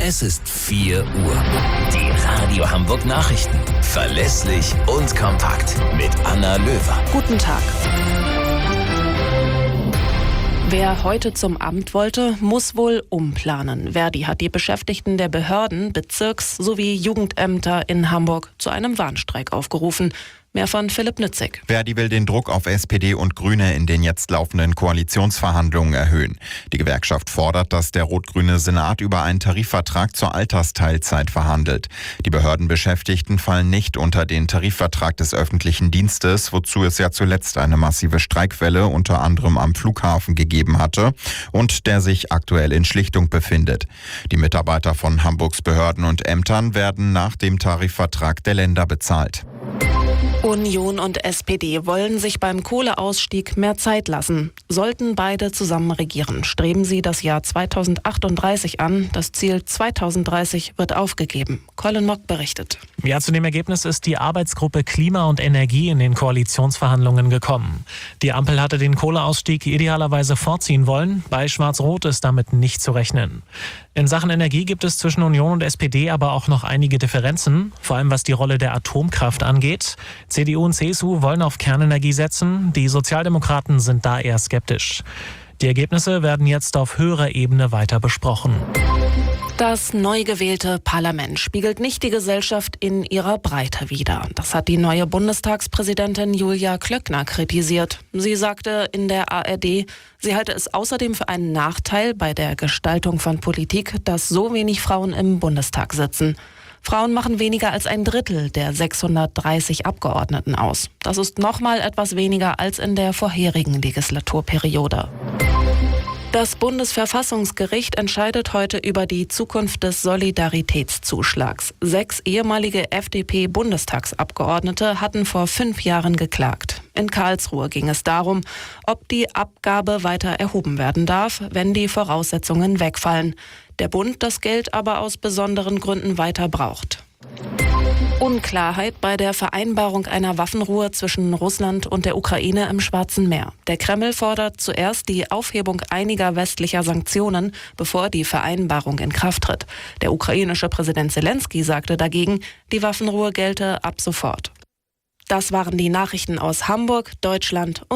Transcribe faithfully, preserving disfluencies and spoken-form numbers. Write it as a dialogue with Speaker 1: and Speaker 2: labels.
Speaker 1: Es ist vier Uhr. Die Radio Hamburg Nachrichten. Verlässlich und kompakt. Mit Anna Löwer.
Speaker 2: Guten Tag. Wer heute zum Amt wollte, muss wohl umplanen. Verdi hat die Beschäftigten der Behörden, Bezirks- sowie Jugendämter in Hamburg zu einem Warnstreik aufgerufen. Mehr von Philipp Nützig.
Speaker 3: Verdi will den Druck auf S P D und Grüne in den jetzt laufenden Koalitionsverhandlungen erhöhen. Die Gewerkschaft fordert, dass der rot-grüne Senat über einen Tarifvertrag zur Altersteilzeit verhandelt. Die Behördenbeschäftigten fallen nicht unter den Tarifvertrag des öffentlichen Dienstes, wozu es ja zuletzt eine massive Streikwelle unter anderem am Flughafen gegeben hatte und der sich aktuell in Schlichtung befindet. Die Mitarbeiter von Hamburgs Behörden und Ämtern werden nach dem Tarifvertrag der Länder bezahlt.
Speaker 2: Union und S P D wollen sich beim Kohleausstieg mehr Zeit lassen. Sollten beide zusammen regieren, streben sie das Jahr zweitausendachtunddreißig an. Das Ziel zweitausenddreißig wird aufgegeben. Colin Mock berichtet.
Speaker 4: Ja, zu dem Ergebnis ist die Arbeitsgruppe Klima und Energie in den Koalitionsverhandlungen gekommen. Die Ampel hatte den Kohleausstieg idealerweise vorziehen wollen. Bei Schwarz-Rot ist damit nicht zu rechnen. In Sachen Energie gibt es zwischen Union und S P D aber auch noch einige Differenzen, vor allem was die Rolle der Atomkraft angeht. C D U und C S U wollen auf Kernenergie setzen, die Sozialdemokraten sind da eher skeptisch. Die Ergebnisse werden jetzt auf höherer Ebene weiter besprochen.
Speaker 2: Das neu gewählte Parlament spiegelt nicht die Gesellschaft in ihrer Breite wider. Das hat die neue Bundestagspräsidentin Julia Klöckner kritisiert. Sie sagte in der A R D, sie halte es außerdem für einen Nachteil bei der Gestaltung von Politik, dass so wenig Frauen im Bundestag sitzen. Frauen machen weniger als ein Drittel der sechshundertdreißig Abgeordneten aus. Das ist nochmal etwas weniger als in der vorherigen Legislaturperiode. Das Bundesverfassungsgericht entscheidet heute über die Zukunft des Solidaritätszuschlags. Sechs ehemalige F D P-Bundestagsabgeordnete hatten vor fünf Jahren geklagt. In Karlsruhe ging es darum, ob die Abgabe weiter erhoben werden darf, wenn die Voraussetzungen wegfallen. Der Bund das Geld aber aus besonderen Gründen weiter braucht. Unklarheit bei der Vereinbarung einer Waffenruhe zwischen Russland und der Ukraine im Schwarzen Meer. Der Kreml fordert zuerst die Aufhebung einiger westlicher Sanktionen, bevor die Vereinbarung in Kraft tritt. Der ukrainische Präsident Zelensky sagte dagegen, die Waffenruhe gelte ab sofort. Das waren die Nachrichten aus Hamburg, Deutschland und